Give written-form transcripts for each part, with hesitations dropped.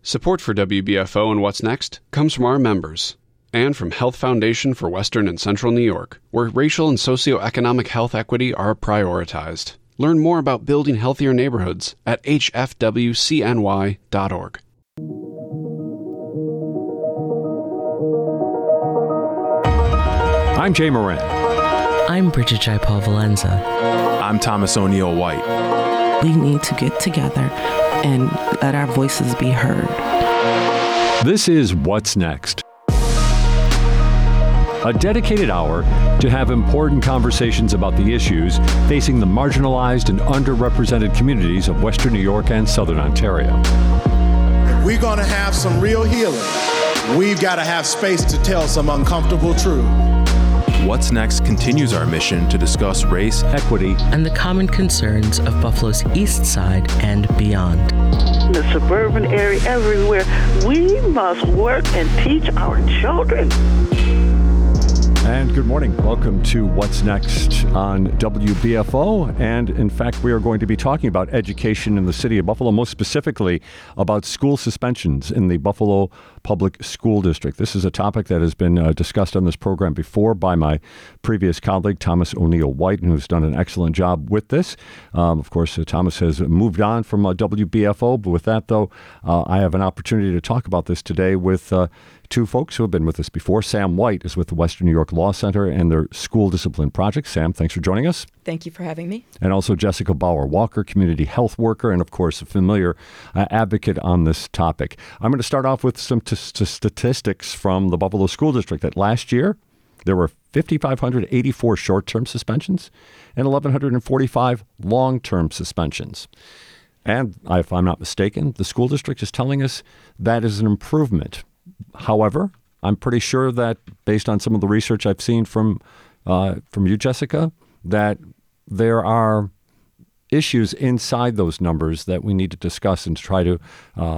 Support for WBFO and What's Next comes from our members and from Health Foundation for Western and Central New York, where racial and socioeconomic health equity are prioritized. Learn more about building healthier neighborhoods at hfwcny.org. I'm Jay Moran. I'm Bridget Jaipal Valenza. I'm Thomas O'Neill White. We need to get together and let our voices be heard. This is What's Next, a dedicated hour to have important conversations about the issues facing the marginalized and underrepresented communities of Western New York and Southern Ontario. If we're going to have some real healing, we've got to have space to tell some uncomfortable truth. What's Next continues our mission to discuss race, equity, and the common concerns of Buffalo's East Side and beyond. The suburban area, everywhere, we must work and teach our children. And good morning. Welcome to What's Next on WBFO. And in fact, we are going to be talking about education in the city of Buffalo, most specifically about school suspensions in the Buffalo Public School District. This is a topic that has been discussed on this program before by my previous colleague, Thomas O'Neill White, who's done an excellent job with this. Of course, Thomas has moved on from WBFO. But with that, though, I have an opportunity to talk about this today with two folks who have been with us before. Sam White is with the Western New York Law Center and their School Discipline Project. Sam, thanks for joining us. Thank you for having me. And also Jessica Bauer-Walker, community health worker, and of course a familiar advocate on this topic. I'm going to start off with some statistics from the Buffalo School District that last year there were 5,584 short-term suspensions and 1,145 long-term suspensions. And if I'm not mistaken, the school district is telling us that is an improvement. However, I'm pretty sure that based on some of the research I've seen from you, Jessica, that there are issues inside those numbers that we need to discuss and to try to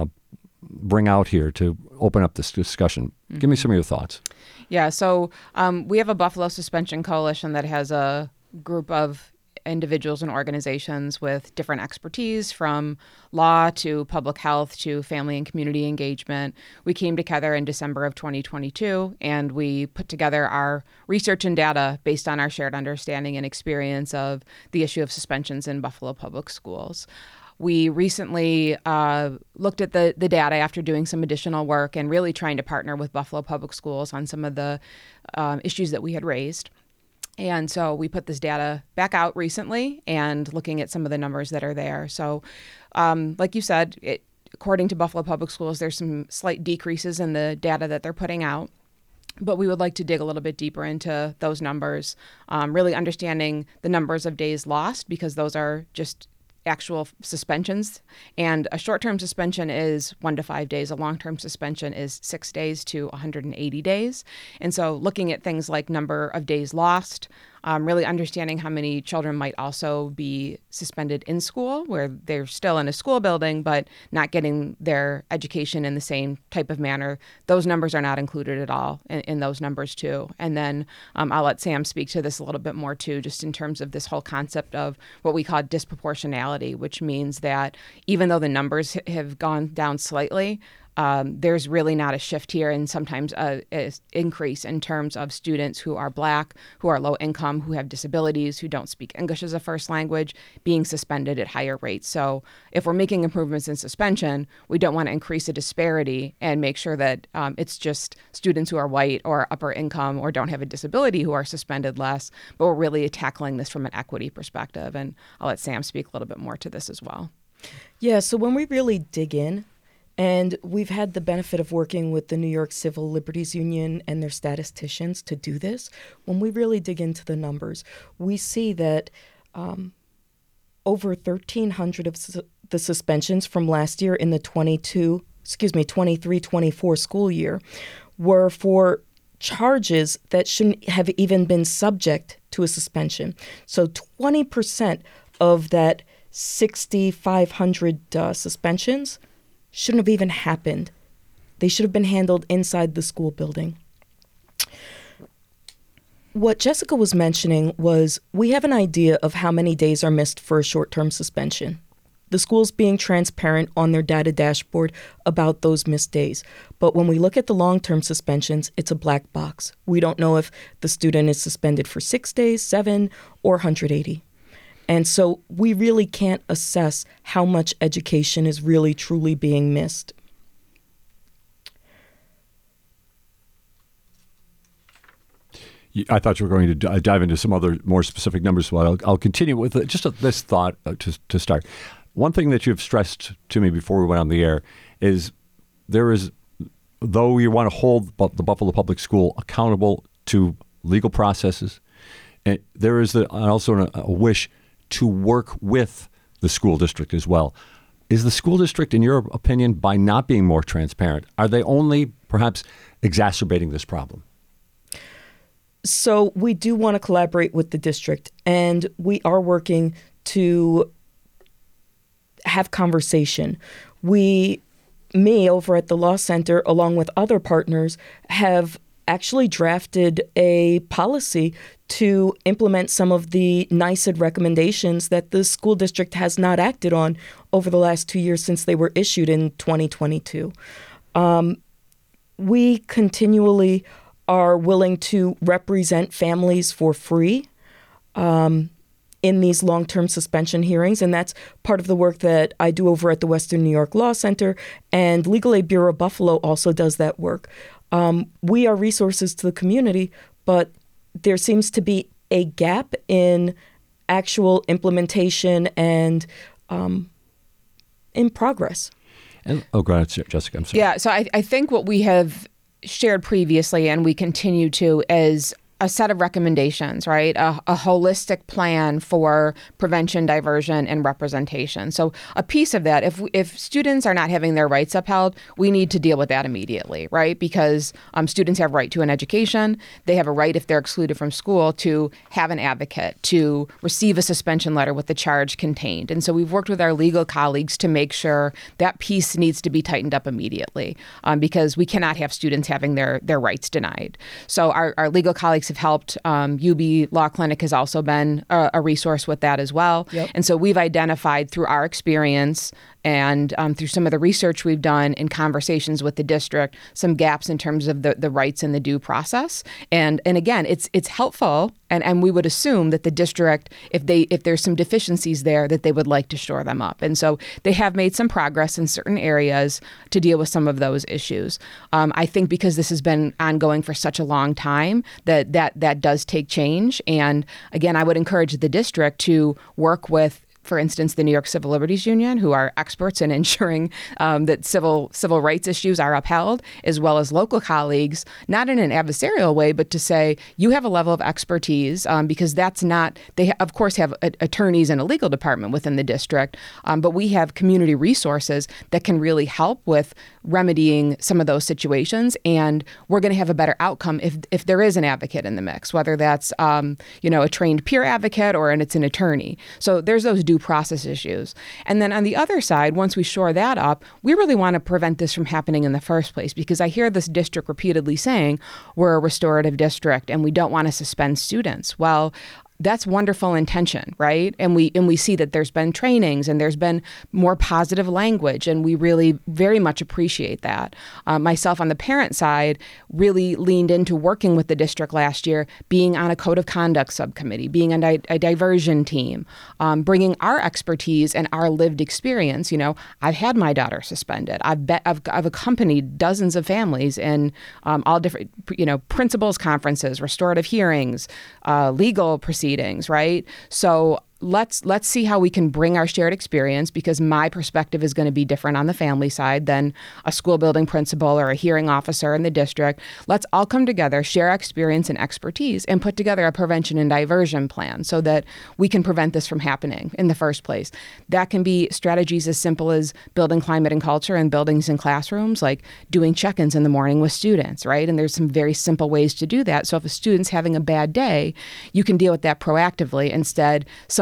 bring out here to open up this discussion. Mm-hmm. Give me some of your thoughts. Yeah, so we have a Buffalo Suspension Coalition that has a group of individuals and organizations with different expertise, from law to public health to family and community engagement. We came together in December of 2022, and we put together our research and data based on our shared understanding and experience of the issue of suspensions in Buffalo Public Schools. We recently looked at the data after doing some additional work and really trying to partner with Buffalo Public Schools on some of the issues that we had raised. And so we put this data back out recently and looking at some of the numbers that are there. So like you said, according to Buffalo Public Schools, there's some slight decreases in the data that they're putting out. But we would like to dig a little bit deeper into those numbers, really understanding the numbers of days lost, because those are just actual suspensions. And a short-term suspension is 1 to 5 days. A long-term suspension is 6 days to 180 days. And so looking at things like number of days lost, really understanding how many children might also be suspended in school, where they're still in a school building but not getting their education in the same type of manner. Those numbers are not included at all in those numbers too. And then I'll let Sam speak to this a little bit more too, just in terms of this whole concept of what we call disproportionality, which means that even though the numbers have gone down slightly, there's really not a shift here, and sometimes an increase in terms of students who are Black, who are low income, who have disabilities, who don't speak English as a first language, being suspended at higher rates. So if we're making improvements in suspension, we don't want to increase a disparity and make sure that it's just students who are white or upper income or don't have a disability who are suspended less, but we're really tackling this from an equity perspective. And I'll let Sam speak a little bit more to this as well. Yeah, so when we really dig in, and we've had the benefit of working with the New York Civil Liberties Union and their statisticians to do this. When we really dig into the numbers, we see that over 1,300 of the suspensions from last year in the 23-24 school year were for charges that shouldn't have even been subject to a suspension. So 20% of that 6,500 suspensions shouldn't have even happened. They should have been handled inside the school building. What Jessica was mentioning was we have an idea of how many days are missed for a short-term suspension. the school's being transparent on their data dashboard about those missed days. But when we look at the long-term suspensions, it's a black box. We don't know if the student is suspended for 6 days, 7, or 180. And so we really can't assess how much education is really truly being missed. I thought you were going to dive into some other more specific numbers. Well, I'll continue with just this thought to start. One thing that you've stressed to me before we went on the air is though you want to hold the Buffalo Public School accountable to legal processes, and there is also a wish to work with the school district as well. Is the school district, in your opinion, by not being more transparent, are they only perhaps exacerbating this problem? So we do want to collaborate with the district, and we are working to have conversation. Me over at the Law Center, along with other partners, have actually drafted a policy to implement some of the NYSED recommendations that the school district has not acted on over the last 2 years since they were issued in 2022. We continually are willing to represent families for free in these long-term suspension hearings, and that's part of the work that I do over at the Western New York Law Center, and Legal Aid Bureau Buffalo also does that work. We are resources to the community, but there seems to be a gap in actual implementation and in progress. Go ahead, Jessica. I'm sorry. Yeah, so I think what we have shared previously, and we continue to, is a set of recommendations, right? A holistic plan for prevention, diversion, and representation. So a piece of that, if students are not having their rights upheld, we need to deal with that immediately, right? Because students have a right to an education. They have a right, if they're excluded from school, to have an advocate, to receive a suspension letter with the charge contained. And so we've worked with our legal colleagues to make sure that piece needs to be tightened up immediately, because we cannot have students having their rights denied. So our legal colleagues have helped. UB Law Clinic has also been a resource with that as well. Yep. And so we've identified through our experience and through some of the research we've done in conversations with the district, some gaps in terms of the rights and the due process. And again, it's helpful, and we would assume that the district, if there's some deficiencies there, that they would like to shore them up. And so they have made some progress in certain areas to deal with some of those issues. I think because this has been ongoing for such a long time, that does take change. And again, I would encourage the district to work with, for instance, the New York Civil Liberties Union, who are experts in ensuring that civil rights issues are upheld, as well as local colleagues, not in an adversarial way, but to say, you have a level of expertise, because that's not, they of course have attorneys and a legal department within the district, but we have community resources that can really help with remedying some of those situations, and we're going to have a better outcome if there is an advocate in the mix, whether that's a trained peer advocate or it's an attorney. So there's those due process issues. And then on the other side, once we shore that up, we really want to prevent this from happening in the first place, because I hear this district repeatedly saying we're a restorative district and we don't want to suspend students. Well, that's wonderful intention, right? And we see that there's been trainings and there's been more positive language, and we really very much appreciate that. Myself on the parent side really leaned into working with the district last year, being on a code of conduct subcommittee, being on a diversion team, bringing our expertise and our lived experience. I've had my daughter suspended. I've accompanied dozens of families in all different, principals conferences, restorative hearings, legal proceedings, right? So let's see how we can bring our shared experience, because my perspective is going to be different on the family side than a school building principal or a hearing officer in the district. Let's all come together, share experience and expertise, and put together a prevention and diversion plan so that we can prevent this from happening in the first place. That can be strategies as simple as building climate and culture in buildings and classrooms, like doing check-ins in the morning with students, right? And there's some very simple ways to do that. So if a student's having a bad day, you can deal with that proactively. Instead, some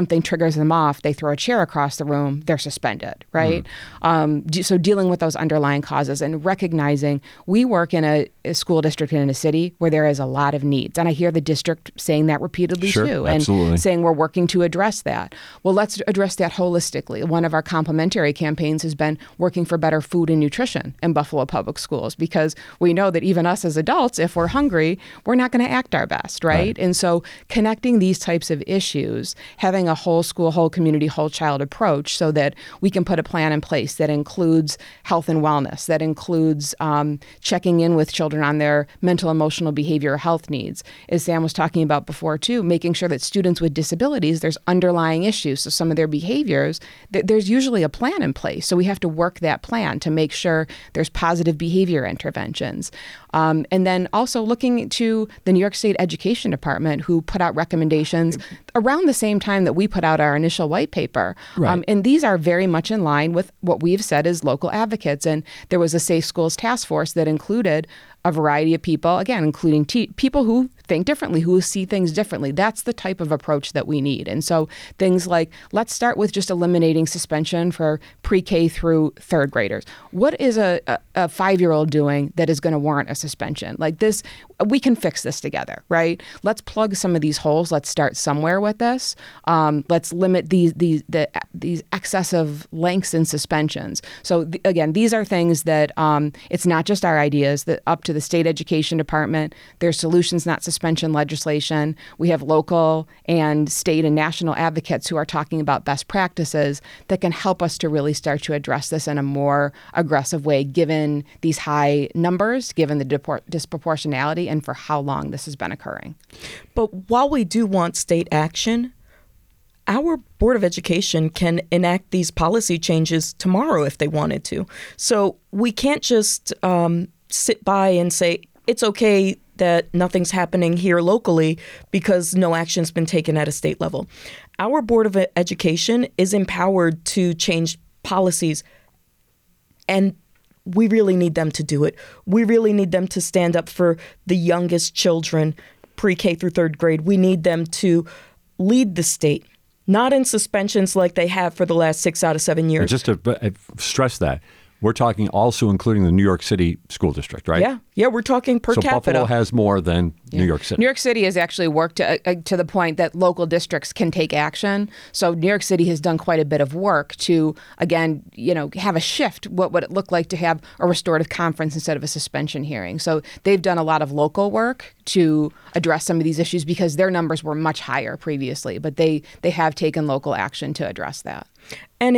something triggers them off, they throw a chair across the room, they're suspended, right? So dealing with those underlying causes and recognizing we work in a school district in a city where there is a lot of needs. And I hear the district saying that repeatedly too, absolutely. and saying we're working to address that. Well, let's address that holistically. One of our complementary campaigns has been working for better food and nutrition in Buffalo Public Schools, because we know that even us as adults, if we're hungry, we're not going to act our best, right? And so connecting these types of issues, having a whole school, whole community, whole child approach so that we can put a plan in place that includes health and wellness, that includes checking in with children on their mental, emotional, behavioral health needs. As Sam was talking about before too, making sure that students with disabilities, there's underlying issues. So some of their behaviors, there's usually a plan in place. So we have to work that plan to make sure there's positive behavior interventions. And then also looking to the New York State Education Department, who put out recommendations around the same time that we put out our initial white paper. Right. And these are very much in line with what we've said as local advocates. And there was a Safe Schools Task Force that included a variety of people, again, including people who think differently, who see things differently. That's the type of approach that we need. And so things like, let's start with just eliminating suspension for pre-K through third graders. What is a 5-year-old doing that is going to warrant a suspension? Like this, we can fix this together, right? Let's plug some of these holes. Let's start somewhere with this. Let's limit these excessive lengths in suspensions. So again, these are things that it's not just our ideas, that up to the state education department, there's solutions, not suspension legislation. We have local and state and national advocates who are talking about best practices that can help us to really start to address this in a more aggressive way, given these high numbers, given the disproportionality, and for how long this has been occurring. But while we do want state action, our Board of Education can enact these policy changes tomorrow if they wanted to. So we can't just sit by and say, it's okay that nothing's happening here locally because no action's been taken at a state level. Our Board of Education is empowered to change policies, and we really need them to do it. We really need them to stand up for the youngest children, pre-K through third grade. We need them to lead the state, not in suspensions like they have for the last 6 out of 7 years. And just to stress that, we're talking also including the New York City School District, right? Yeah, we're talking per capita. So Buffalo has more than New York City. New York City has actually worked to the point that local districts can take action. So New York City has done quite a bit of work to, again, have a shift. What would it look like to have a restorative conference instead of a suspension hearing? So they've done a lot of local work to address some of these issues because their numbers were much higher previously, but they have taken local action to address that. And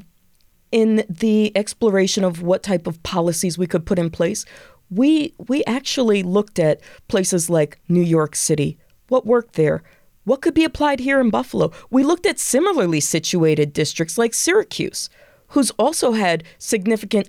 in the exploration of what type of policies we could put in place, we actually looked at places like New York City. What worked there? What could be applied here in Buffalo? We looked at similarly situated districts like Syracuse, who's also had significant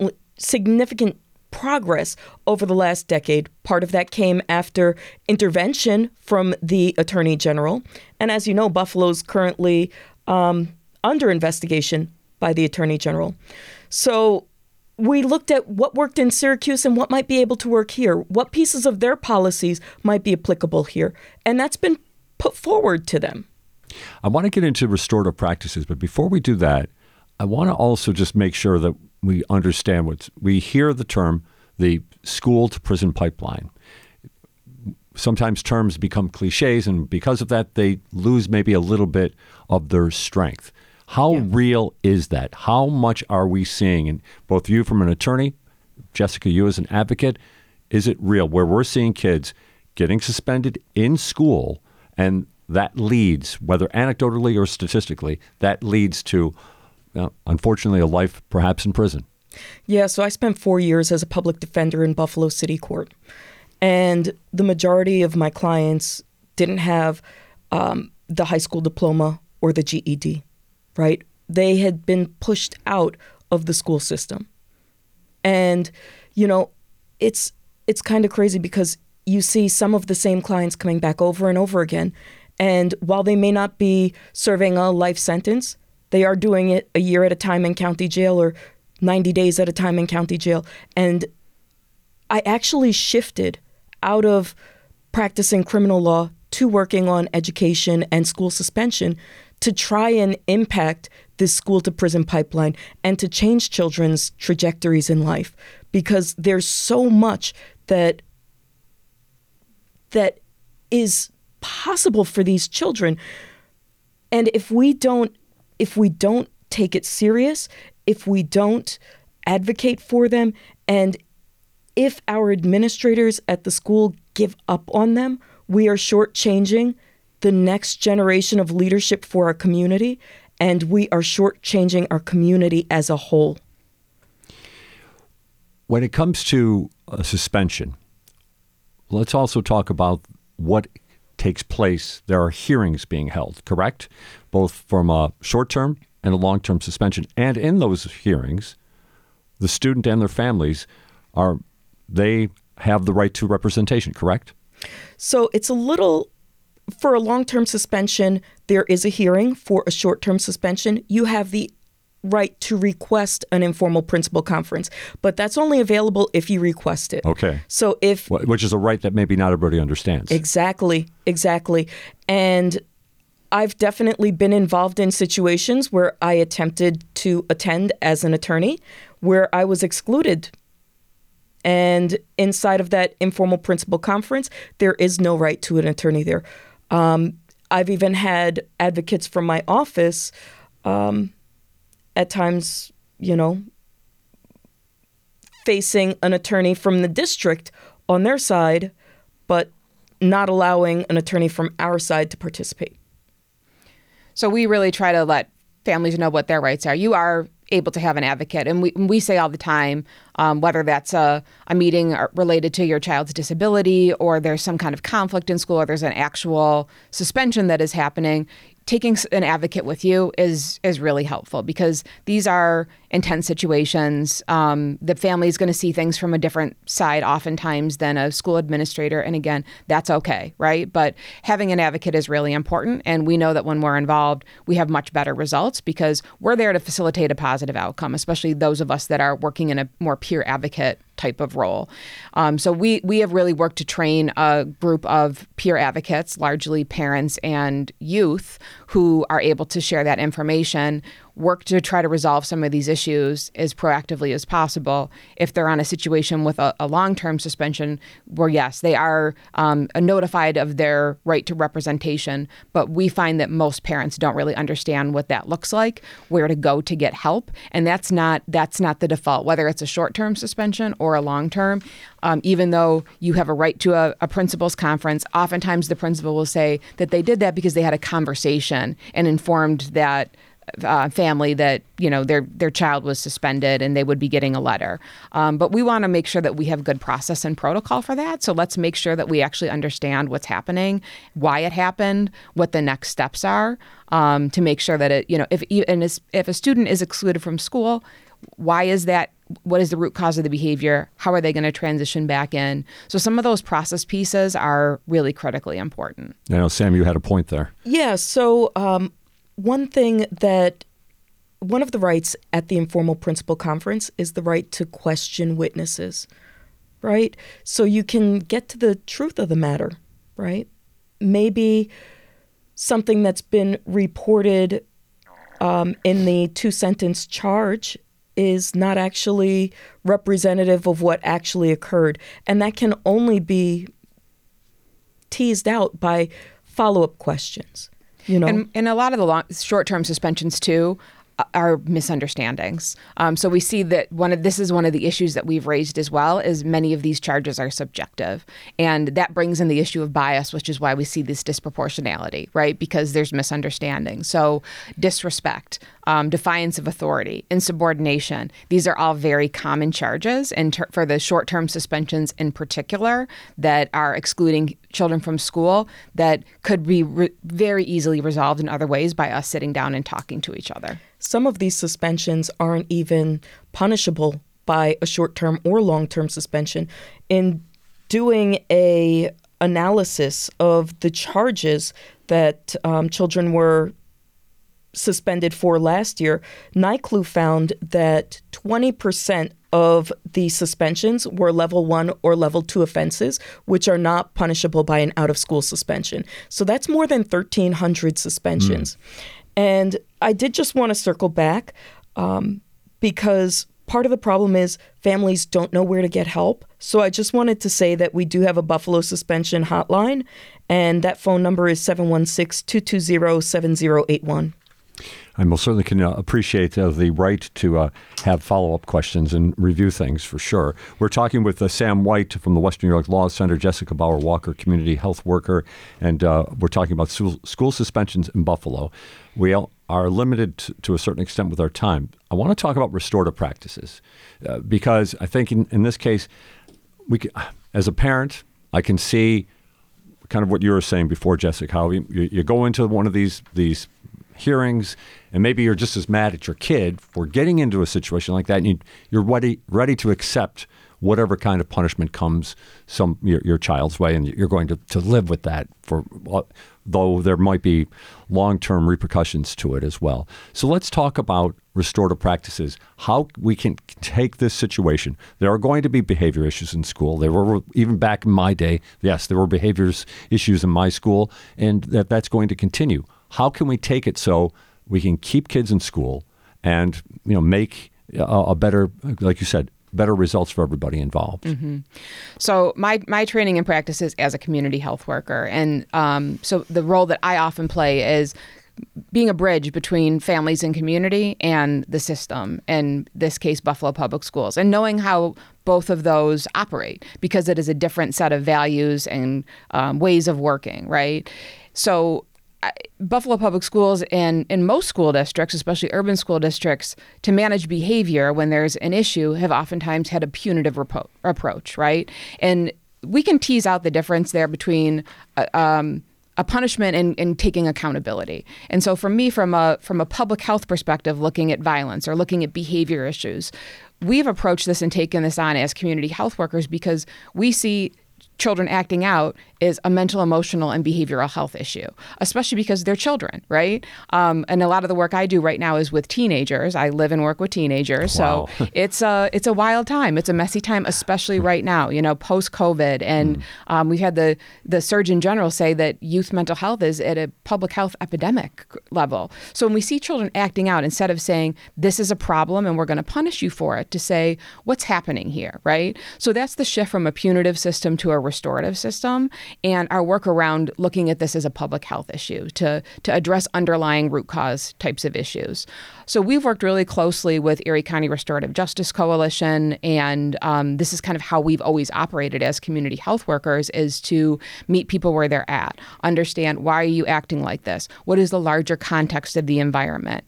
progress over the last decade. Part of that came after intervention from the Attorney General. And as you know, Buffalo's currently under investigation by the Attorney General. So we looked at what worked in Syracuse and what might be able to work here. What pieces of their policies might be applicable here? And that's been put forward to them. I want to get into restorative practices, but before we do that, I want to also just make sure that we understand we hear the term, the school to prison pipeline. Sometimes terms become cliches, and because of that, they lose maybe a little bit of their strength. How real is that? How much are we seeing? And both you from an attorney, Jessica, you as an advocate, is it real where we're seeing kids getting suspended in school, and that leads, whether anecdotally or statistically, that leads to, unfortunately, a life perhaps in prison? Yeah, so I spent 4 years as a public defender in Buffalo City Court. And the majority of my clients didn't have the high school diploma or the GED. Right? They had been pushed out of the school system. And, it's kind of crazy because you see some of the same clients coming back over and over again. And while they may not be serving a life sentence, they are doing it a year at a time in county jail or 90 days at a time in county jail. And I actually shifted out of practicing criminal law to working on education and school suspension to try and impact this school to prison pipeline and to change children's trajectories in life, because there's so much that is possible for these children. And if we don't take it serious, if we don't advocate for them, and if our administrators at the school give up on them, we are shortchanging the next generation of leadership for our community, and we are shortchanging our community as a whole. When it comes to a suspension, let's also talk about what takes place. There are hearings being held, correct? Both from a short-term and a long-term suspension. And in those hearings, the student and their families they have the right to representation, correct? So it's for a long-term suspension, there is a hearing. For a short-term suspension, you have the right to request an informal principal conference, but that's only available if you request it. Okay. So which is a right that maybe not everybody understands. Exactly. And I've definitely been involved in situations where I attempted to attend as an attorney, where I was excluded. And inside of that informal principal conference, there is no right to an attorney there. I've even had advocates from my office at times, facing an attorney from the district on their side, but not allowing an attorney from our side to participate. So we really try to let families know what their rights are. You are able to have an advocate. And we say all the time, whether that's a meeting related to your child's disability, or there's some kind of conflict in school, or there's an actual suspension that is happening, taking an advocate with you is really helpful, because these are intense situations. The family is going to see things from a different side oftentimes than a school administrator. And again, that's okay, right? But having an advocate is really important. And we know that when we're involved, we have much better results, because we're there to facilitate a positive outcome, especially those of us that are working in a more peer advocate type of role. So we have really worked to train a group of peer advocates, largely parents and youth, who are able to share that information, work to try to resolve some of these issues as proactively as possible. If they're on a situation with a long-term suspension, where yes, they are notified of their right to representation, but we find that most parents don't really understand what that looks like, where to go to get help, and that's not the default, whether it's a short-term suspension or a long-term. Even though you have a right to a principal's conference, oftentimes the principal will say that they did that because they had a conversation and informed that family that their child was suspended and they would be getting a letter. But we want to make sure that we have good process and protocol for that. So let's make sure that we actually understand what's happening, why it happened, what the next steps are, to make sure that if a student is excluded from school, why is that? What is the root cause of the behavior? How are they going to transition back in? So some of those process pieces are really critically important. Sam, you had a point there. Yeah. So one of the rights at the informal principal conference is the right to question witnesses, right? So you can get to the truth of the matter, right? Maybe something that's been reported in the 2-sentence charge is not actually representative of what actually occurred. And that can only be teased out by follow-up questions. And a lot of the short-term suspensions, too, are misunderstandings. So we see that this is one of the issues that we've raised as well, is many of these charges are subjective. And that brings in the issue of bias, which is why we see this disproportionality, right? Because there's misunderstanding. So disrespect, defiance of authority, insubordination, these are all very common charges. And for the short-term suspensions in particular that are excluding children from school, that could be very easily resolved in other ways by us sitting down and talking to each other. Some of these suspensions aren't even punishable by a short-term or long-term suspension. In doing a analysis of the charges that children were suspended for last year, NYCLU found that 20% of the suspensions were level 1 or level 2 offenses, which are not punishable by an out-of-school suspension. So that's more than 1,300 suspensions. And I did just want to circle back because part of the problem is families don't know where to get help. So I just wanted to say that we do have a Buffalo suspension hotline, and that phone number is 716-220-7081. I most certainly can appreciate the right to have follow-up questions and review things for sure. We're talking with Sam White from the Western New York Law Center, Jessica Bauer Walker, community health worker, and we're talking about school suspensions in Buffalo. We are limited to a certain extent with our time. I want to talk about restorative practices because I think in this case, as a parent, I can see kind of what you were saying before, Jessica, how you go into one of these hearings, and maybe you're just as mad at your kid for getting into a situation like that, and you're ready to accept whatever kind of punishment comes your child's way, and you're going to live with that though there might be long-term repercussions to it as well. So let's talk about restorative practices, how we can take this situation. There are going to be behavior issues in school. There were, even back in my day, yes, there were behavior issues in my school, and that's going to continue. How can we take it so we can keep kids in school and make a better, like you said, better results for everybody involved? Mm-hmm. So my training and practice is as a community health worker, and so the role that I often play is being a bridge between families and community and the system, in this case, Buffalo Public Schools, and knowing how both of those operate, because it is a different set of values and ways of working, right? So Buffalo Public Schools and in most school districts, especially urban school districts, to manage behavior when there's an issue have oftentimes had a punitive approach, right? And we can tease out the difference there between a punishment and taking accountability. And so for me, from a public health perspective, looking at violence or looking at behavior issues, we've approached this and taken this on as community health workers because we see children acting out is a mental, emotional, and behavioral health issue, especially because they're children, right? And a lot of the work I do right now is with teenagers. I live and work with teenagers. Wow. So it's a wild time. It's a messy time, especially right now, post-COVID. And we've had the Surgeon General say that youth mental health is at a public health epidemic level. So when we see children acting out, instead of saying, this is a problem and we're going to punish you for it, to say, what's happening here, right? So that's the shift from a punitive system to a restorative system, and our work around looking at this as a public health issue to address underlying root cause types of issues. So we've worked really closely with Erie County Restorative Justice Coalition, and this is kind of how we've always operated as community health workers, is to meet people where they're at, understand, why are you acting like this? What is the larger context of the environment?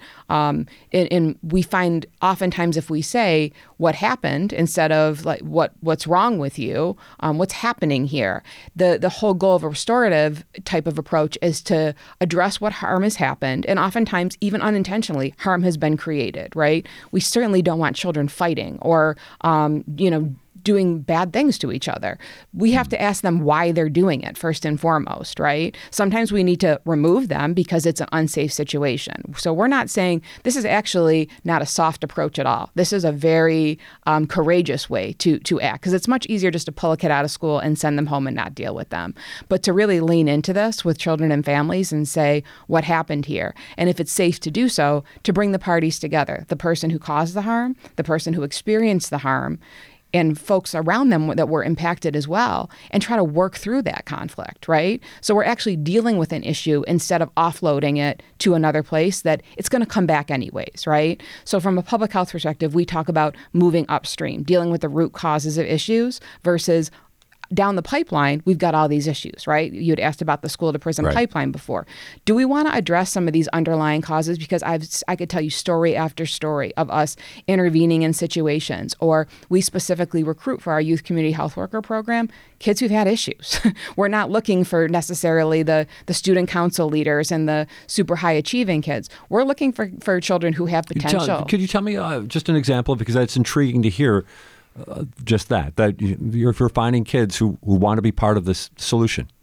And we find oftentimes if we say what happened instead of like what's wrong with you, what's happening here, the whole goal of a restorative type of approach is to address what harm has happened, and oftentimes even unintentionally harm has been created, right? We certainly don't want children fighting or doing bad things to each other. We have to ask them why they're doing it first and foremost, right? Sometimes we need to remove them because it's an unsafe situation. So we're not saying this is actually not a soft approach at all. This is a very courageous way to act, because it's much easier just to pull a kid out of school and send them home and not deal with them. But to really lean into this with children and families and say, what happened here? And if it's safe to do so, to bring the parties together, the person who caused the harm, the person who experienced the harm, and folks around them that were impacted as well, and try to work through that conflict, right? So we're actually dealing with an issue instead of offloading it to another place that it's going to come back anyways, right? So from a public health perspective, we talk about moving upstream, dealing with the root causes of issues versus down the pipeline, we've got all these issues, right? You had asked about the school to prison pipeline before. Do we want to address some of these underlying causes? Because I could tell you story after story of us intervening in situations, or we specifically recruit for our youth community health worker program kids who've had issues. We're not looking for necessarily the student council leaders and the super high achieving kids. We're looking for children who have potential. Could you tell me just an example? Because that's intriguing to hear. Just that you're finding kids who want to be part of this solution.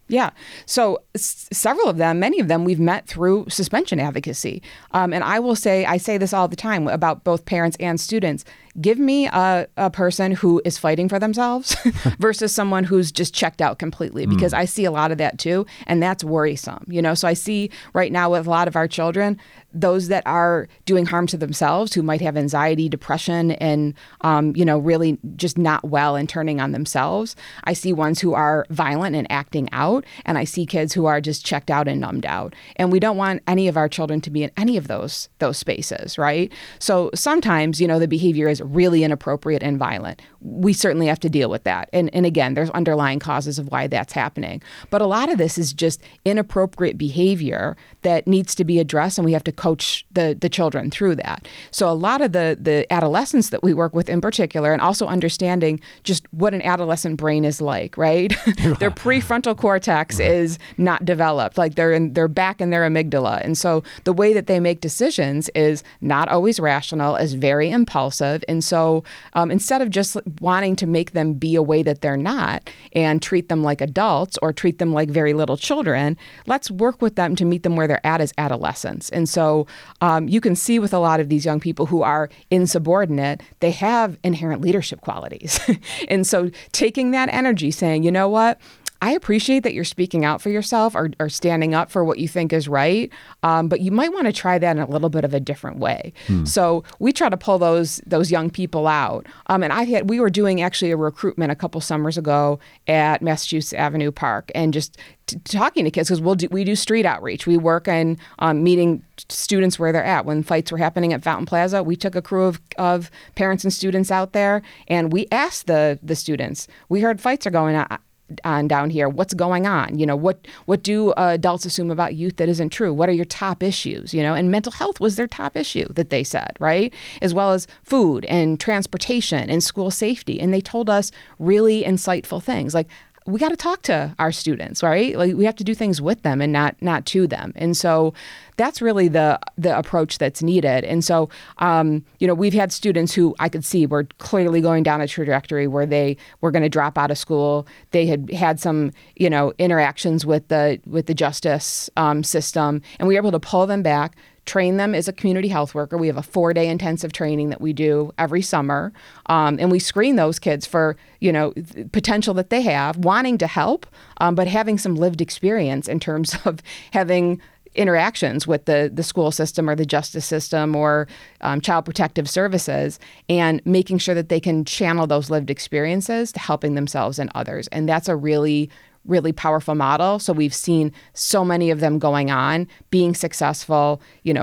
Yeah. So several of them, many of them, we've met through suspension advocacy. And I say this all the time about both parents and students. Give me a person who is fighting for themselves versus someone who's just checked out completely, because I see a lot of that too. And that's worrisome. So I see right now with a lot of our children, those that are doing harm to themselves, who might have anxiety, depression, and, really just not well and turning on themselves. I see ones who are violent and acting out, and I see kids who are just checked out and numbed out. And we don't want any of our children to be in any of those spaces, right? So sometimes, the behavior is really inappropriate and violent. We certainly have to deal with that. And again, there's underlying causes of why that's happening. But a lot of this is just inappropriate behavior that needs to be addressed, and we have to coach the children through that. So a lot of the adolescents that we work with in particular, and also understanding just what an adolescent brain is like, right? Their prefrontal cortex is not developed. Like they're back in their amygdala. And so the way that they make decisions is not always rational, is very impulsive. And so instead of just wanting to make them be a way that they're not and treat them like adults or treat them like very little children, let's work with them to meet them where they're at as adolescents. And so you can see with a lot of these young people who are insubordinate, they have inherent leadership qualities. And so taking that energy, saying, you know what? I appreciate that you're speaking out for yourself or standing up for what you think is right, but you might want to try that in a little bit of a different way. So we try to pull those young people out. And we were doing actually a recruitment a couple summers ago at Massachusetts Avenue Park, and just talking to kids, because we do street outreach. We work on meeting students where they're at. When fights were happening at Fountain Plaza, we took a crew of parents and students out there, and we asked the students, we heard fights are going on down here. What's going on? What do adults assume about youth that isn't true? What are your top issues? And mental health was their top issue that they said, right? As well as food and transportation and school safety. And they told us really insightful things like, we got to talk to our students, right? Like we have to do things with them and not to them. And so that's really the approach that's needed. And so, we've had students who I could see were clearly going down a trajectory where they were going to drop out of school. They had some, interactions with the justice system, and we were able to pull them back, train them as a community health worker. We have a 4-day intensive training that we do every summer. And we screen those kids for, potential that they have, wanting to help, but having some lived experience in terms of having interactions with the school system or the justice system or child protective services, and making sure that they can channel those lived experiences to helping themselves and others. And that's a really powerful model. So we've seen so many of them going on, being successful,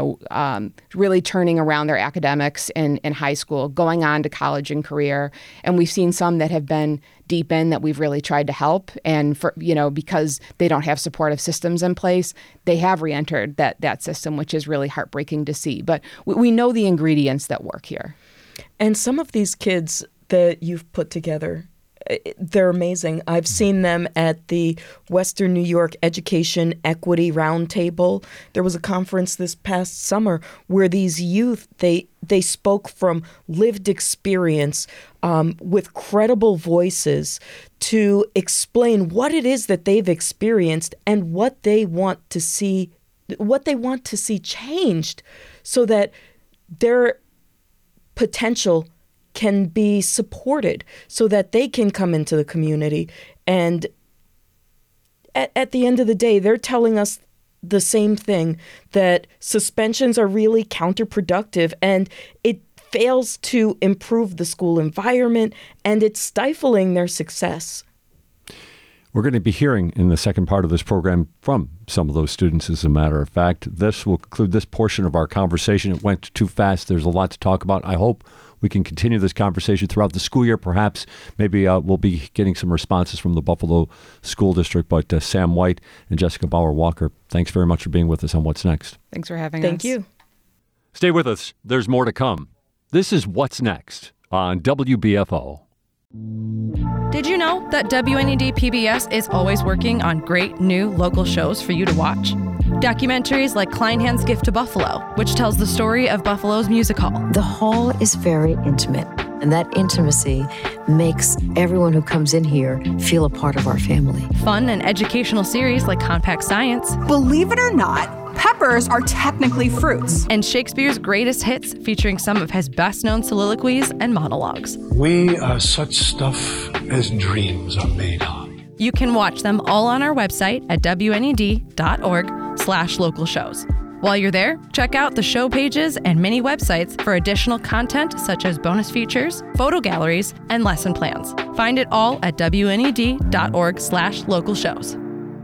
really turning around their academics in high school, going on to college and career. And we've seen some that have been deep in that we've really tried to help. And because they don't have supportive systems in place, they have re-entered that system, which is really heartbreaking to see. But we know the ingredients that work here. And some of these kids that you've put together, they're amazing. I've seen them at the Western New York Education Equity Roundtable. There was a conference this past summer where these youth, they spoke from lived experience with credible voices to explain what it is that they've experienced and what they want to see changed so that their potential can be supported so that they can come into the community. And at the end of the day, they're telling us the same thing, that suspensions are really counterproductive and it fails to improve the school environment and it's stifling their success. We're going to be hearing in the second part of this program from some of those students, as a matter of fact. This will conclude this portion of our conversation. It went too fast. There's a lot to talk about. I hope we can continue this conversation throughout the school year. Perhaps maybe we'll be getting some responses from the Buffalo School District. But Sam White and Jessica Bauer-Walker, thanks very much for being with us on What's Next. Thanks for having us. Thank you. Stay with us. There's more to come. This is What's Next on WBFO. Did you know that WNED PBS is always working on great new local shows for you to watch? Documentaries like Kleinhand's Gift to Buffalo, which tells the story of Buffalo's music hall. The hall is very intimate, and that intimacy makes everyone who comes in here feel a part of our family. Fun and educational series like Compact Science. Believe it or not, peppers are technically fruits. And Shakespeare's greatest hits, featuring some of his best-known soliloquies and monologues. We are such stuff as dreams are made of. You can watch them all on our website at wned.org/local shows. While you're there, check out the show pages and mini websites for additional content such as bonus features, photo galleries, and lesson plans. Find it all at wned.org/local shows.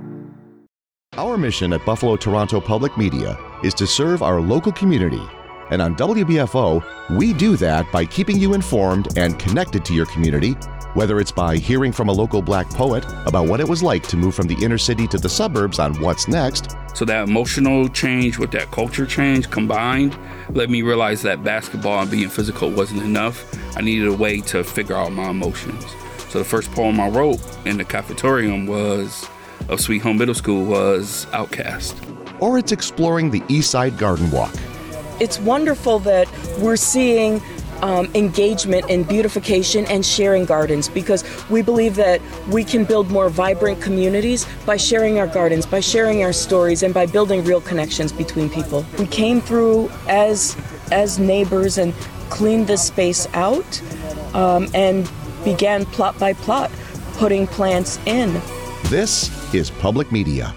Our mission at Buffalo Toronto Public Media is to serve our local community. And on WBFO, we do that by keeping you informed and connected to your community, whether it's by hearing from a local Black poet about what it was like to move from the inner city to the suburbs on What's Next. So that emotional change with that culture change combined let me realize that basketball and being physical wasn't enough. I needed a way to figure out my emotions. So the first poem I wrote in the cafeteria of Sweet Home Middle School was Outcast. Or it's exploring the East Side Garden Walk. It's wonderful that we're seeing engagement in beautification and sharing gardens, because we believe that we can build more vibrant communities by sharing our gardens, by sharing our stories, and by building real connections between people. We came through as neighbors and cleaned this space out and began plot by plot putting plants in. This is Public Media.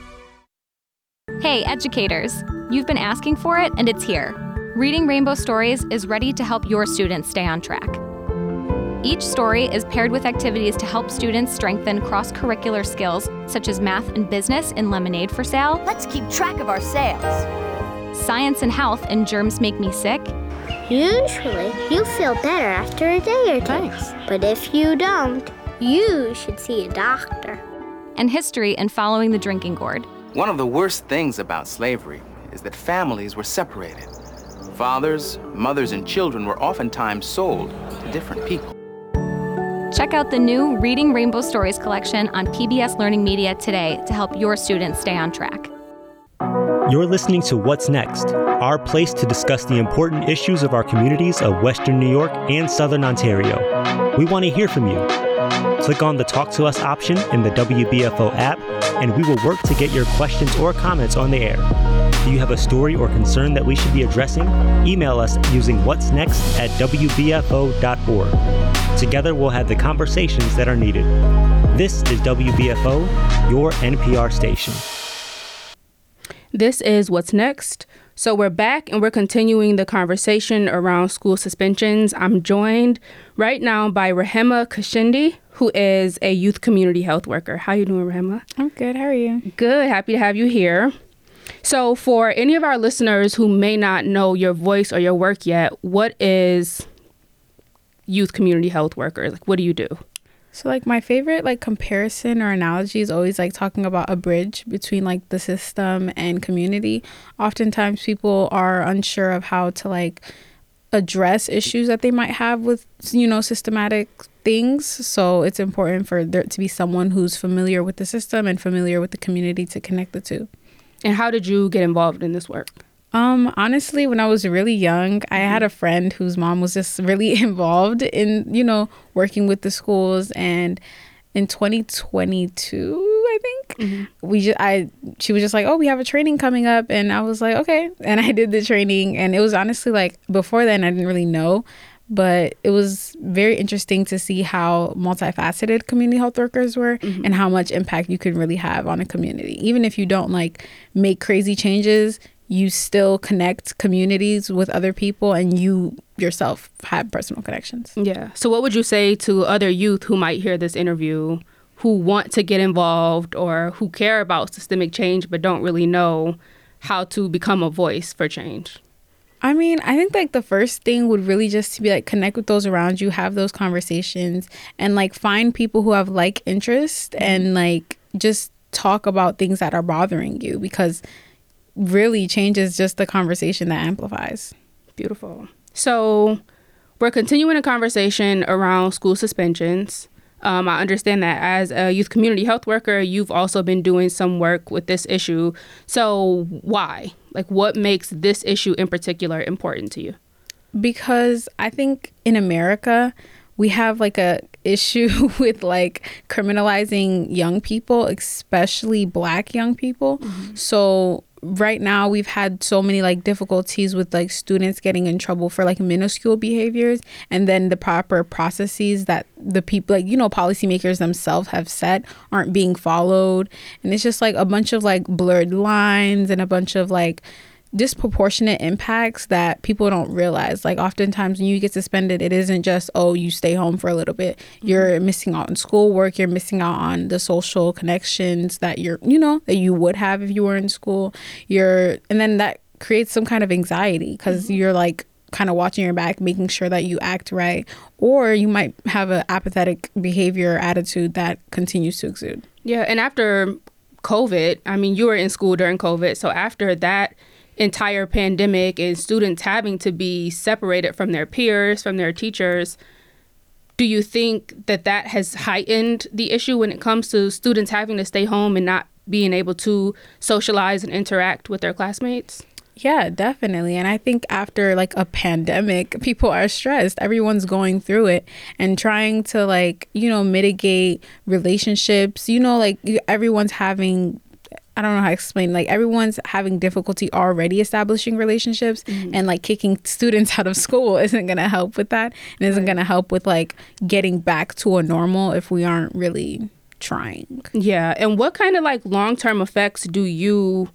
Hey, educators, you've been asking for it and it's here. Reading Rainbow Stories is ready to help your students stay on track. Each story is paired with activities to help students strengthen cross-curricular skills, such as math and business in Lemonade for Sale. Let's keep track of our sales. Science and health in Germs Make Me Sick. Usually, you feel better after a day or two. Thanks. But if you don't, you should see a doctor. And history in Following the Drinking Gourd. One of the worst things about slavery is that families were separated. Fathers, mothers, and children were oftentimes sold to different people. Check out the new Reading Rainbow Stories collection on PBS Learning Media today to help your students stay on track. You're listening to What's Next, our place to discuss the important issues of our communities of Western New York and Southern Ontario. We want to hear from you. Click on the Talk to Us option in the WBFO app, and we will work to get your questions or comments on the air. Do you have a story or concern that we should be addressing? Email us using whatsnext@wbfo.org. Together, we'll have the conversations that are needed. This is WBFO, your NPR station. This is What's Next. So we're back and we're continuing the conversation around school suspensions. I'm joined right now by Rahema Kashindi, who is a youth community health worker. How you doing, Rahema? I'm good. How are you? Good. Happy to have you here. So for any of our listeners who may not know your voice or your work yet, what is youth community health worker? Like, what do you do? So like my favorite like comparison or analogy is always like talking about a bridge between like the system and community. Oftentimes people are unsure of how to like address issues that they might have with, you know, systematic things. So it's important for there to be someone who's familiar with the system and familiar with the community to connect the two. And how did you get involved in this work? Honestly, when I was really young, I had a friend whose mom was just really involved in, you know, working with the schools. And in 2022, I think, she was just like, oh, we have a training coming up. And I was like, okay. And I did the training. And it was honestly like, before then, I didn't really know. But it was very interesting to see how multifaceted community health workers were and how much impact you could really have on a community. Even if you don't like make crazy changes, you still connect communities with other people and you yourself have personal connections. Yeah. So what would you say to other youth who might hear this interview, who want to get involved or who care about systemic change but don't really know how to become a voice for change? I mean, I think like the first thing would really just to be like connect with those around you, have those conversations and like find people who have like interest and like just talk about things that are bothering you, because really change is just the conversation that amplifies. Beautiful. So we're continuing a conversation around school suspensions. I understand that as a youth community health worker, you've also been doing some work with this issue. So why? Like, what makes this issue in particular important to you? Because I think in America, we have like a issue with like criminalizing young people, especially Black young people. So right now we've had so many like difficulties with like students getting in trouble for like minuscule behaviors, and then the proper processes that the people, like, you know, policymakers themselves have set aren't being followed. And it's just like a bunch of like blurred lines and a bunch of like disproportionate impacts that people don't realize. Like, oftentimes when you get suspended, it isn't just, oh, you stay home for a little bit. You're missing out on schoolwork. You're missing out on the social connections that that you would have if you were in school. And then that creates some kind of anxiety because you're like kind of watching your back, making sure that you act right, or you might have an apathetic behavior or attitude that continues to exude. Yeah, and after COVID, I mean, you were in school during COVID, so after that entire pandemic and students having to be separated from their peers, from their teachers, do you think that that has heightened the issue when it comes to students having to stay home and not being able to socialize and interact with their classmates? Yeah, definitely. And I think after like a pandemic, people are stressed. Everyone's going through it and trying to like, mitigate relationships, like everyone's having, I don't know how to explain, like everyone's having difficulty already establishing relationships, and like kicking students out of school isn't going to help with that, and isn't going to help with like getting back to a normal if we aren't really trying. Yeah. And what kind of like long-term effects do you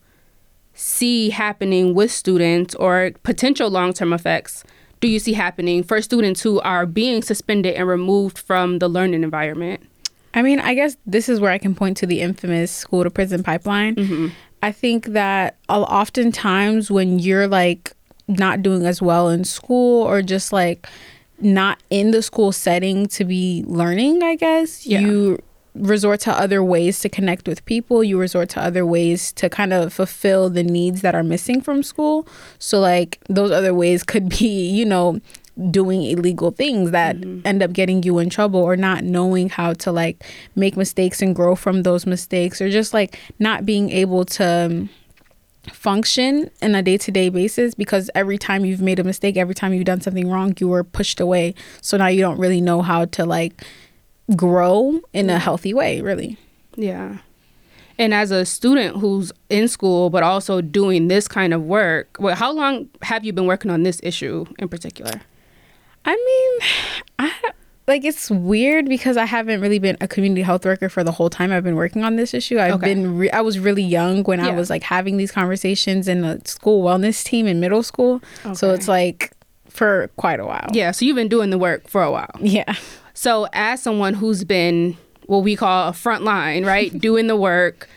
see happening with students, or potential long-term effects do you see happening for students who are being suspended and removed from the learning environment? I mean, I guess this is where I can point to the infamous school to prison pipeline. I think that oftentimes when you're like not doing as well in school, or just like not in the school setting to be learning, I guess, you resort to other ways to connect with people. You resort to other ways to kind of fulfill the needs that are missing from school. So like those other ways could be, doing illegal things that end up getting you in trouble, or not knowing how to like make mistakes and grow from those mistakes, or just like not being able to function in a day-to-day basis because every time you've made a mistake, every time you've done something wrong, you were pushed away. So now you don't really know how to like grow in a healthy way, really. Yeah. And as a student who's in school but also doing this kind of work, how long have you been working on this issue in particular? I mean, it's weird because I haven't really been a community health worker for the whole time I've been working on this issue. I was really young when I was like having these conversations in the school wellness team in middle school. So it's like for quite a while. Yeah, so you've been doing the work for a while. Yeah. So as someone who's been what we call a front line, right, doing the work,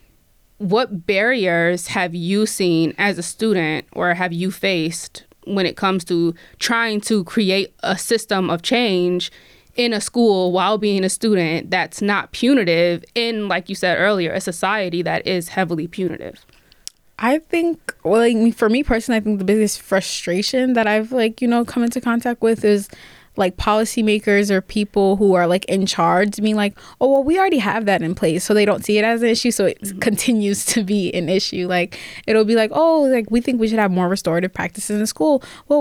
what barriers have you seen as a student, or have you faced when it comes to trying to create a system of change in a school while being a student that's not punitive in, like you said earlier, a society that is heavily punitive? I think, for me personally, I think the biggest frustration that I've come into contact with is like policymakers or people who are like in charge being like, oh, well, we already have that in place. So they don't see it as an issue. So it continues to be an issue. Like it'll be like, oh, like we think we should have more restorative practices in school. Well,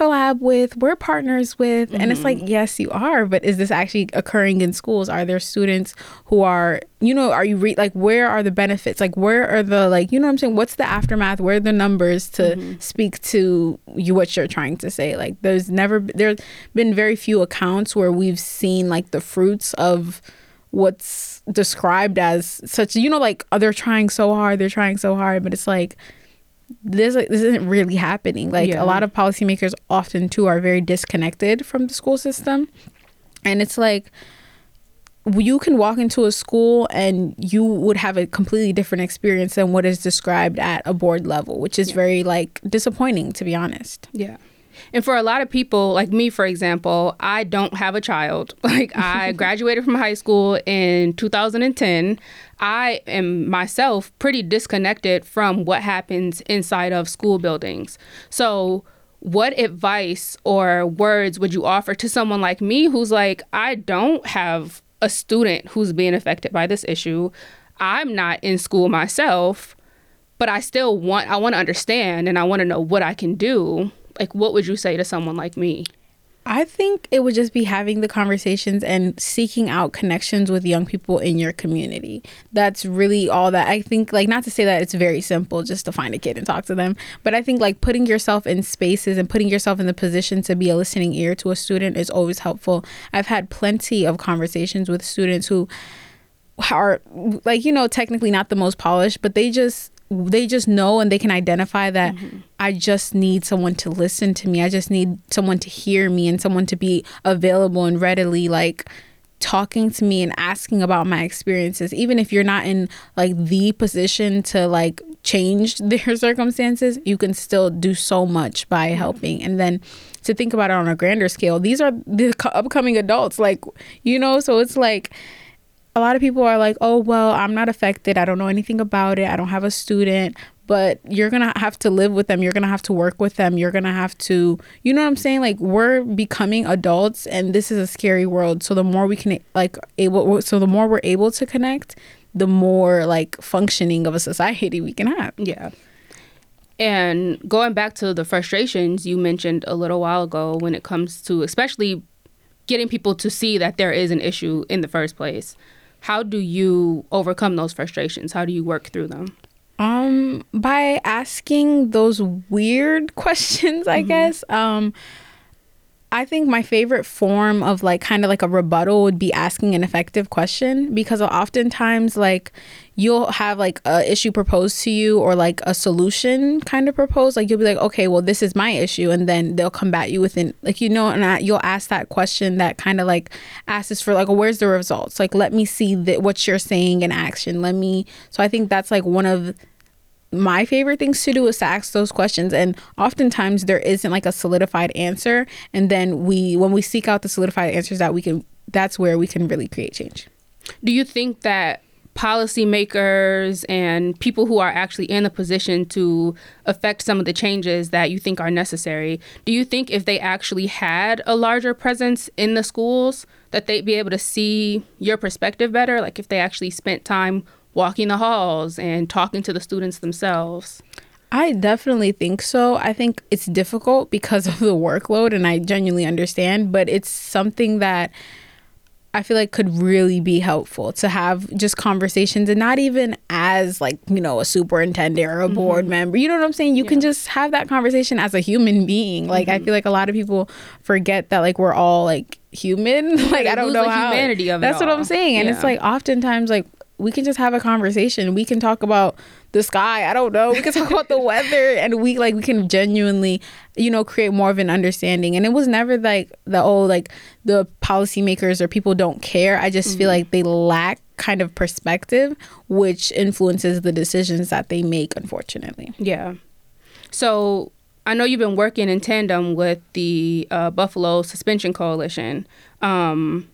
we're partners with, and it's like, yes, you are. But is this actually occurring in schools? Are there students who are, are you where are the benefits? Like, where are the, what I'm saying? What's the aftermath? Where are the numbers to speak to what you're trying to say? Like there's been very few accounts where we've seen like the fruits of what's described as such, they're trying so hard, but it's like this isn't really happening. A lot of policymakers often too are very disconnected from the school system, and it's like you can walk into a school and you would have a completely different experience than what is described at a board level, which is very disappointing, to be honest. Yeah. And for a lot of people, like me, for example, I don't have a child. I graduated from high school in 2010. I am myself pretty disconnected from what happens inside of school buildings. So what advice or words would you offer to someone like me who's like, I don't have a student who's being affected by this issue. I'm not in school myself, but I want to understand and I want to know what I can do. Like, what would you say to someone like me? I think it would just be having the conversations and seeking out connections with young people in your community. That's really all that I think, like, not to say that it's very simple just to find a kid and talk to them, but I think like putting yourself in spaces and putting yourself in the position to be a listening ear to a student is always helpful. I've had plenty of conversations with students who are like, you know, technically not the most polished, but they just know and they can identify that I just need someone to listen to me. I just need someone to hear me and someone to be available and readily like talking to me and asking about my experiences. Even if you're not in like the position to like change their circumstances, you can still do so much by helping. And then to think about it on a grander scale, these are the upcoming adults, like, you know, so it's like, a lot of people are like, oh, well, I'm not affected. I don't know anything about it. I don't have a student. But you're going to have to live with them. You're going to have to work with them. You're going to have to, you know what I'm saying? Like, we're becoming adults and this is a scary world. So the more we can the more we're able to connect, the more like functioning of a society we can have. Yeah. And going back to the frustrations you mentioned a little while ago when it comes to especially getting people to see that there is an issue in the first place. How do you overcome those frustrations? How do you work through them? By asking those weird questions, I guess. I think my favorite form of like kind of like a rebuttal would be asking an effective question, because oftentimes like you'll have like a issue proposed to you or like a solution kind of proposed. Like you'll be like, okay, well, this is my issue. And then they'll come back you within like, you know, and you'll ask that question that kind of like asks for like, where's the results? Like, let me see what you're saying in action. So I think that's like one of my favorite things to do is to ask those questions. And oftentimes there isn't like a solidified answer. And then when we seek out the solidified answers that's where we can really create change. Do you think that policymakers and people who are actually in a position to affect some of the changes that you think are necessary, do you think if they actually had a larger presence in the schools that they'd be able to see your perspective better? Like if they actually spent time walking the halls and talking to the students themselves? I definitely think so. I think it's difficult because of the workload, and I genuinely understand, but it's something that I feel like could really be helpful to have just conversations, and not even as like, you know, a superintendent or a board member. You know what I'm saying? You can just have that conversation as a human being. Like I feel like a lot of people forget that like we're all like human. Like I don't know how. Humanity of it That's what I'm saying. And it's like oftentimes like we can just have a conversation. We can talk about the sky. I don't know. We can talk about the weather, and we can genuinely, you know, create more of an understanding. And it was never like the policymakers or people don't care. I just feel like they lack kind of perspective, which influences the decisions that they make, unfortunately. Yeah. So I know you've been working in tandem with the Buffalo Suspension Coalition. And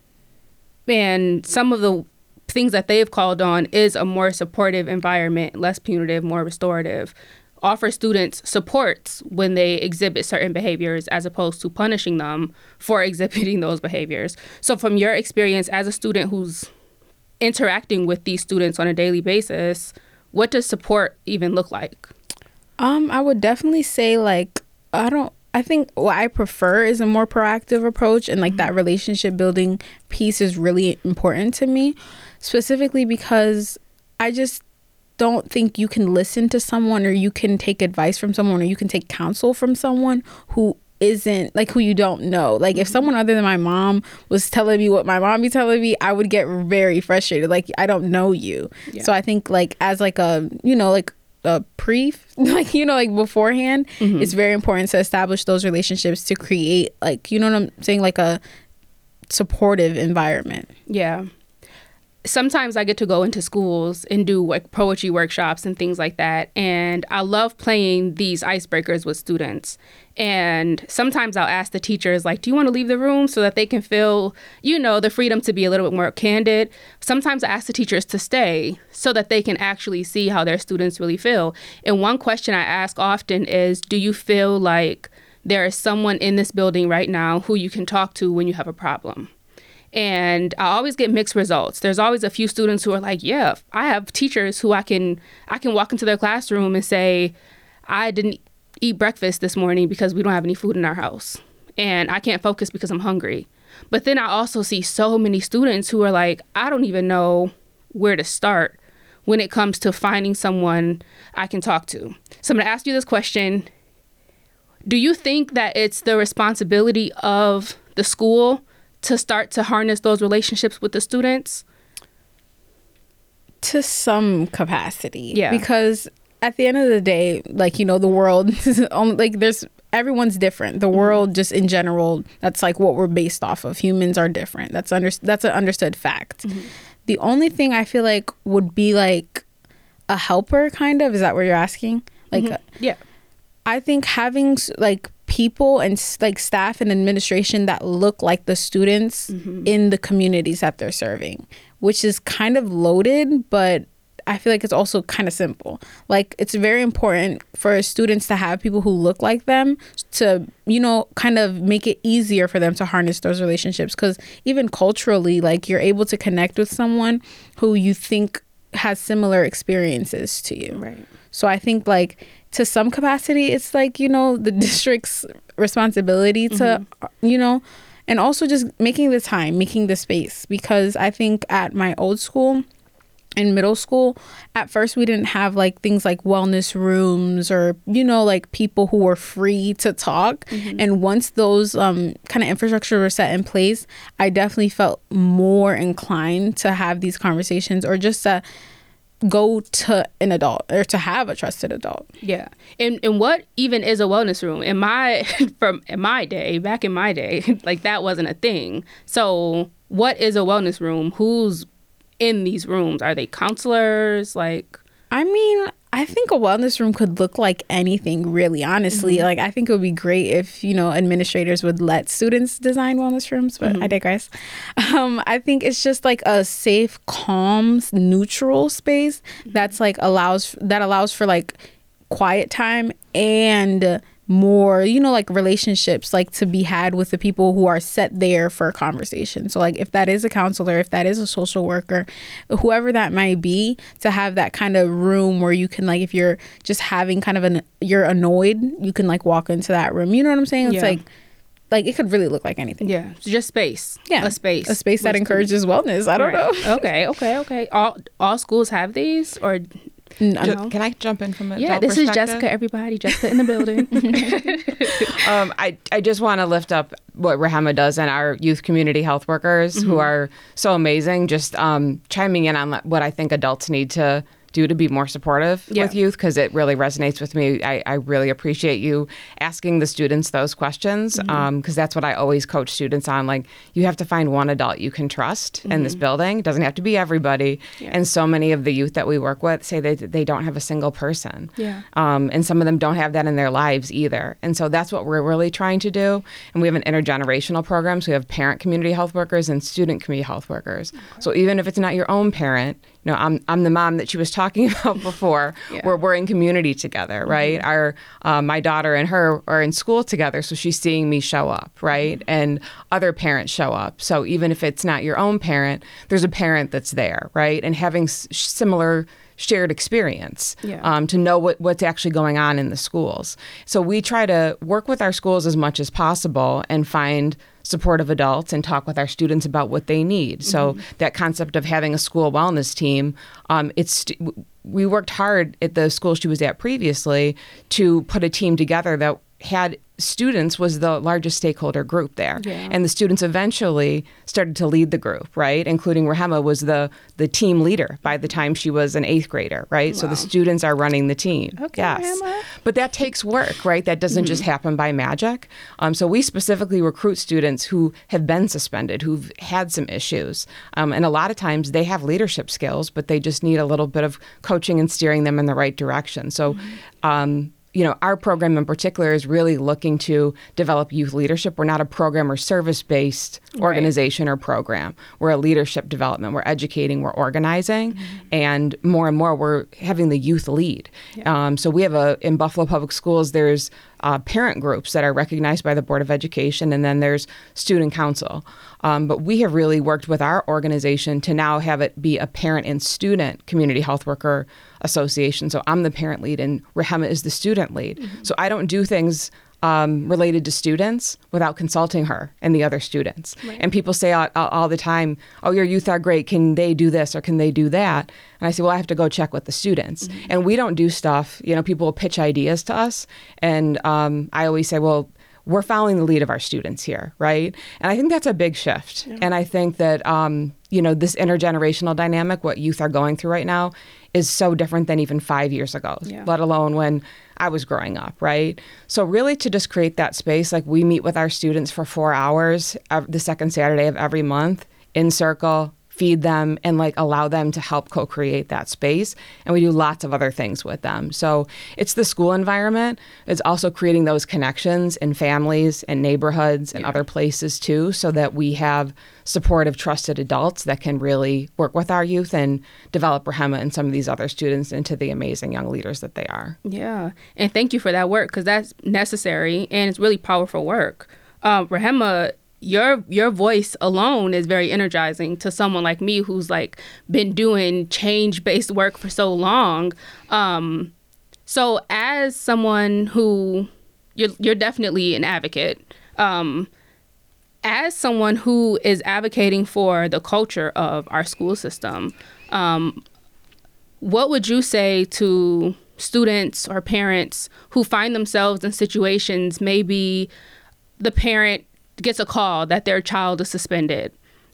some of the things that they've called on is a more supportive environment, less punitive, more restorative. Offer students supports when they exhibit certain behaviors as opposed to punishing them for exhibiting those behaviors. So from your experience as a student who's interacting with these students on a daily basis, what does support even look like? I would definitely say like, I think what I prefer is a more proactive approach, and like that relationship building piece is really important to me, specifically because I just don't think you can listen to someone, or you can take advice from someone, or you can take counsel from someone who isn't like who you don't know. Like if someone other than my mom was telling me what my mom be telling me, I would get very frustrated. Like I don't know you. Yeah. So I think like as like a, you know, like a like, you know, like beforehand, it's very important to establish those relationships to create like, you know what I'm saying, like a supportive environment. Yeah. Sometimes I get to go into schools and do like poetry workshops and things like that. And I love playing these icebreakers with students. And sometimes I'll ask the teachers, like, do you want to leave the room so that they can feel, you know, the freedom to be a little bit more candid? Sometimes I ask the teachers to stay so that they can actually see how their students really feel. And one question I ask often is, do you feel like there is someone in this building right now who you can talk to when you have a problem? And I always get mixed results. There's always a few students who are like, yeah, I have teachers who I can walk into their classroom and say, I didn't eat breakfast this morning because we don't have any food in our house. And I can't focus because I'm hungry. But then I also see so many students who are like, I don't even know where to start when it comes to finding someone I can talk to. So I'm going to ask you this question. Do you think that it's the responsibility of the school to start to harness those relationships with the students? To some capacity. Yeah. Because at the end of the day, like, you know, the world, like everyone's different. The world just in general, that's like what we're based off of. Humans are different. That's an understood fact. Mm-hmm. The only thing I feel like would be like a helper kind of, is that what you're asking? Like, yeah. I think having like people and like staff and administration that look like the students in the communities that they're serving, which is kind of loaded, but I feel like it's also kind of simple. Like, it's very important for students to have people who look like them to, you know, kind of make it easier for them to harness those relationships. Because even culturally, like, you're able to connect with someone who you think has similar experiences to you. Right. So I think, like, to some capacity, it's like, you know, the district's responsibility to, you know, and also just making the time, making the space. Because I think at my old school, in middle school, at first we didn't have like things like wellness rooms or, you know, like people who were free to talk. And once those kind of infrastructure were set in place, I definitely felt more inclined to have these conversations or just to go to an adult or to have a trusted adult. Yeah. And what even is a wellness room? Back in my day, like, that wasn't a thing. So what is a wellness room? Who's in these rooms? Are they counselors? Like, I mean, I think a wellness room could look like anything, really, honestly. Like, I think it would be great if, you know, administrators would let students design wellness rooms, but I digress. I think it's just like a safe, calm, neutral space that's like allows for like quiet time and more, you know, like relationships like to be had with the people who are set there for a conversation. So like, if that is a counselor, if that is a social worker, whoever that might be, to have that kind of room where you can, like, if you're just having kind of you're annoyed, you can like walk into that room. You know what I'm saying? It's like it could really look like anything. Yeah. So just space. Yeah. A space that encourages wellness. I don't know. Okay. All schools have these, or No. Can I jump in from a this perspective? is Jessica, everybody. Jessica in the building. I just want to lift up what Rahema does and our youth community health workers who are so amazing, just chiming in on what I think adults need to do to be more supportive with youth, because it really resonates with me. I really appreciate you asking the students those questions, because that's what I always coach students on. Like, you have to find one adult you can trust in this building. It doesn't have to be everybody. And so many of the youth that we work with say they don't have a single person. And some of them don't have that in their lives either. And so that's what we're really trying to do. And we have an intergenerational program. So we have parent community health workers and student community health workers. So even if it's not your own parent, you know, I'm the mom that she was talking about before, where we're in community together, right? My daughter and her are in school together, so she's seeing me show up, right? And other parents show up. So even if it's not your own parent, there's a parent that's there, right? And having similar shared experience to know what's actually going on in the schools. So we try to work with our schools as much as possible and find supportive adults and talk with our students about what they need. So that concept of having a school wellness team, we worked hard at the school she was at previously to put a team together that had students was the largest stakeholder group there. And the students eventually started to lead the group, right? Including Rahema was the team leader by the time she was an 8th grader, right? So the students are running the team. Rahema. But that takes work, right? That doesn't just happen by magic. So we specifically recruit students who have been suspended, who've had some issues. And a lot of times they have leadership skills, but they just need a little bit of coaching and steering them in the right direction. So, you know, our program in particular is really looking to develop youth leadership. We're not a program or service-based organization or program. We're a leadership development. We're educating, we're organizing, and more we're having the youth lead. So we have in Buffalo Public Schools, there's parent groups that are recognized by the Board of Education, and then there's student council. But we have really worked with our organization to now have it be a parent and student community health worker association. So I'm the parent lead and Rehema is the student lead. So I don't do things related to students without consulting her and the other students. And people say all the time, oh, your youth are great. Can they do this or can they do that? And I say, well, I have to go check with the students. And we don't do stuff, people will pitch ideas to us. And I always say, well, we're following the lead of our students here, right? And I think that's a big shift. Yeah. And I think that, this intergenerational dynamic, what youth are going through right now, is so different than even 5 years ago, let alone when I was growing up, right? So really to just create that space, like we meet with our students for 4 hours the second Saturday of every month in circle, feed them, and like allow them to help co-create that space. And we do lots of other things with them. So it's the school environment. It's also creating those connections in families and neighborhoods and other places too, so that we have supportive, trusted adults that can really work with our youth and develop Rehema and some of these other students into the amazing young leaders that they are. Yeah. And thank you for that work, because that's necessary and it's really powerful work. Rehema, your voice alone is very energizing to someone like me who's like been doing change-based work for so long. So as someone who you're definitely an advocate, as someone who is advocating for the culture of our school system, what would you say to students or parents who find themselves in situations, maybe the parent gets a call that their child is suspended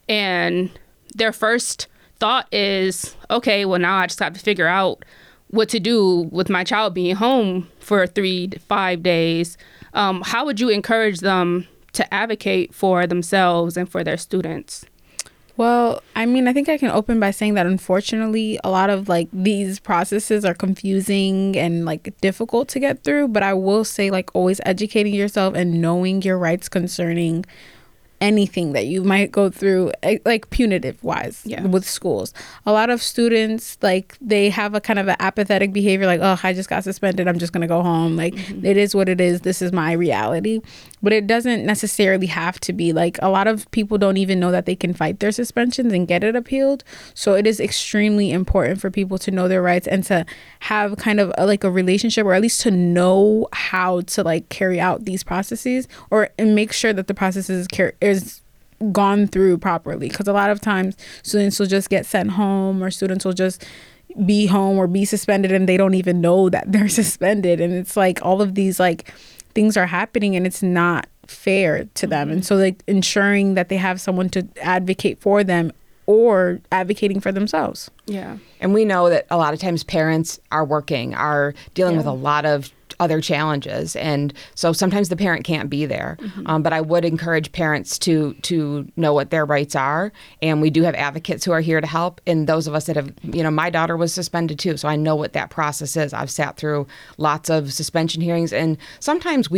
and their first thought is, okay, well, now I just have to figure out what to do with my child being home for 3 to 5 days. How would you encourage them to advocate for themselves and for their students? Well, I mean, I think I can open by saying that unfortunately, a lot of like these processes are confusing and like difficult to get through. But I will say, like, always educating yourself and knowing your rights concerning anything that you might go through, like punitive wise with schools. A lot of students, like, they have a kind of an apathetic behavior, like, oh, I just got suspended, I'm just gonna go home, like it is what it is, this is my reality. But it doesn't necessarily have to be. Like, a lot of people don't even know that they can fight their suspensions and get it appealed. So it is extremely important for people to know their rights and to have kind of a relationship, or at least to know how to like carry out these processes, and make sure that the process is gone through properly. Because a lot of times students will just get sent home, or students will just be home or be suspended and they don't even know that they're suspended. And it's like all of these like things are happening and it's not fair to them. And so like ensuring that they have someone to advocate for them or advocating for themselves. Yeah. And we know that a lot of times parents are dealing with a lot of other challenges. And so sometimes the parent can't be there. But I would encourage parents to know what their rights are. And we do have advocates who are here to help. And those of us that have, my daughter was suspended too. So I know what that process is. I've sat through lots of suspension hearings. And sometimes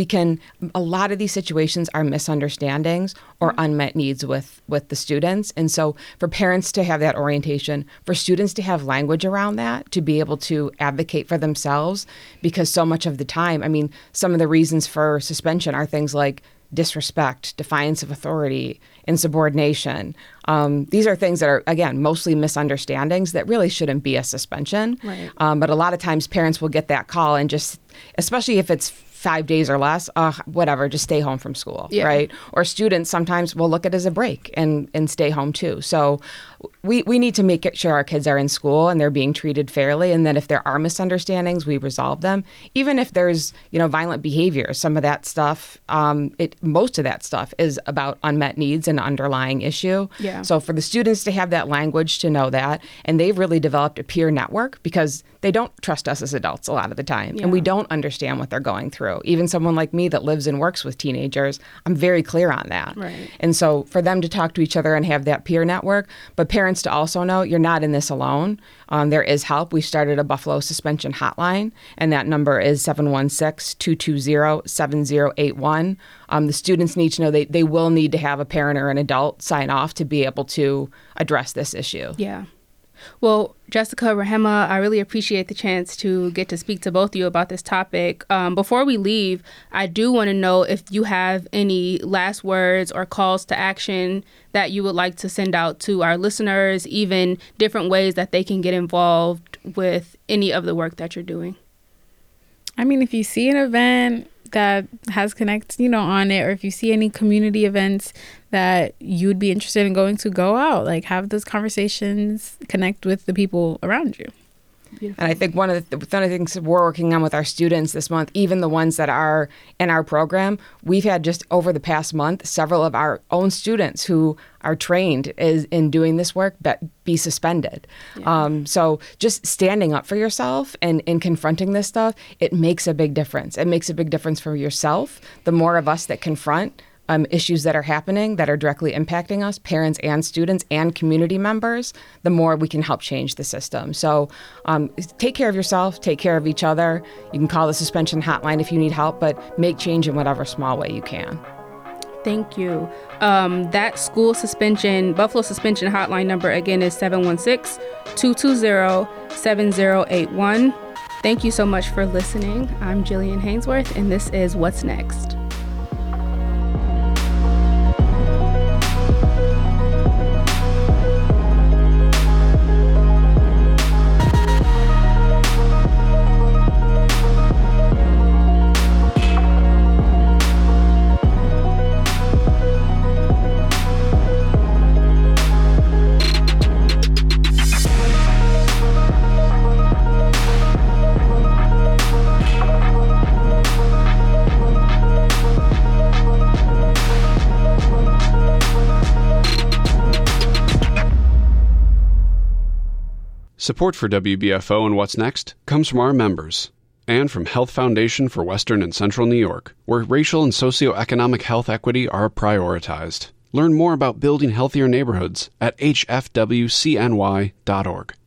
a lot of these situations are misunderstandings or unmet needs with the students. And so for parents to have that orientation, for students to have language around that, to be able to advocate for themselves, because so much of the time, I mean, some of the reasons for suspension are things like disrespect, defiance of authority, insubordination. These are things that are, again, mostly misunderstandings that really shouldn't be a suspension. Right. But a lot of times parents will get that call and just, especially if it's 5 days or less, whatever, just stay home from school, right? Or students sometimes will look at it as a break and stay home too. So we need to make sure our kids are in school and they're being treated fairly, and that if there are misunderstandings, we resolve them. Even if there's, violent behavior, some of that stuff, most of that stuff is about unmet needs and underlying issue. Yeah. So for the students to have that language, to know that, and they've really developed a peer network because they don't trust us as adults a lot of the time, and we don't understand what they're going through. Even someone like me that lives and works with teenagers, I'm very clear on that. Right. And so for them to talk to each other and have that peer network, but parents to also know you're not in this alone. There is help. We started a Buffalo suspension hotline, and that number is 716-220-7081. The students need to know they will need to have a parent or an adult sign off to be able to address this issue. Yeah. Well, Jessica, Rahema, I really appreciate the chance to get to speak to both of you about this topic. Before we leave, I do want to know if you have any last words or calls to action that you would like to send out to our listeners, even different ways that they can get involved with any of the work that you're doing. I mean, if you see an event that has Connect, on it, or if you see any community events that you'd be interested in going to, go out, like have those conversations, connect with the people around you. Beautiful. And I think one of the things that we're working on with our students this month, even the ones that are in our program, we've had just over the past month, several of our own students who are trained in doing this work be suspended. Yeah. So just standing up for yourself and in confronting this stuff, it makes a big difference. It makes a big difference for yourself. The more of us that confront issues that are happening that are directly impacting us, parents and students and community members, the more we can help change the system. So take care of yourself, take care of each other. You can call the suspension hotline if you need help, but make change in whatever small way you can. Thank you. That Buffalo suspension hotline number again is 716-220-7081. Thank you so much for listening. I'm Jillian Hainsworth, and this is What's Next. Support for WBFO and What's Next comes from our members and from Health Foundation for Western and Central New York, where racial and socioeconomic health equity are prioritized. Learn more about building healthier neighborhoods at hfwcny.org.